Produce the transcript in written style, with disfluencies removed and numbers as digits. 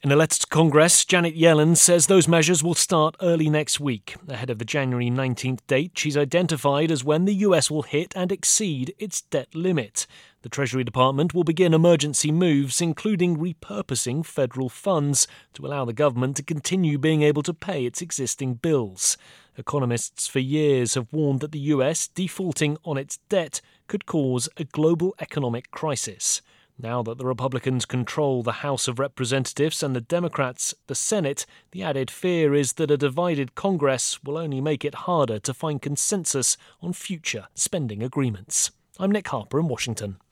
In a letter to Congress, Janet Yellen says those measures will start early next week. Ahead of the January 19th date she's identified as when the US will hit and exceed its debt limit. The Treasury Department will begin emergency moves, including repurposing federal funds to allow the government to continue being able to pay its existing bills. Economists for years have warned that the US defaulting on its debt could cause a global economic crisis. Now that the Republicans control the House of Representatives and the Democrats the Senate, the added fear is that a divided Congress will only make it harder to find consensus on future spending agreements. I'm Nick Harper in Washington.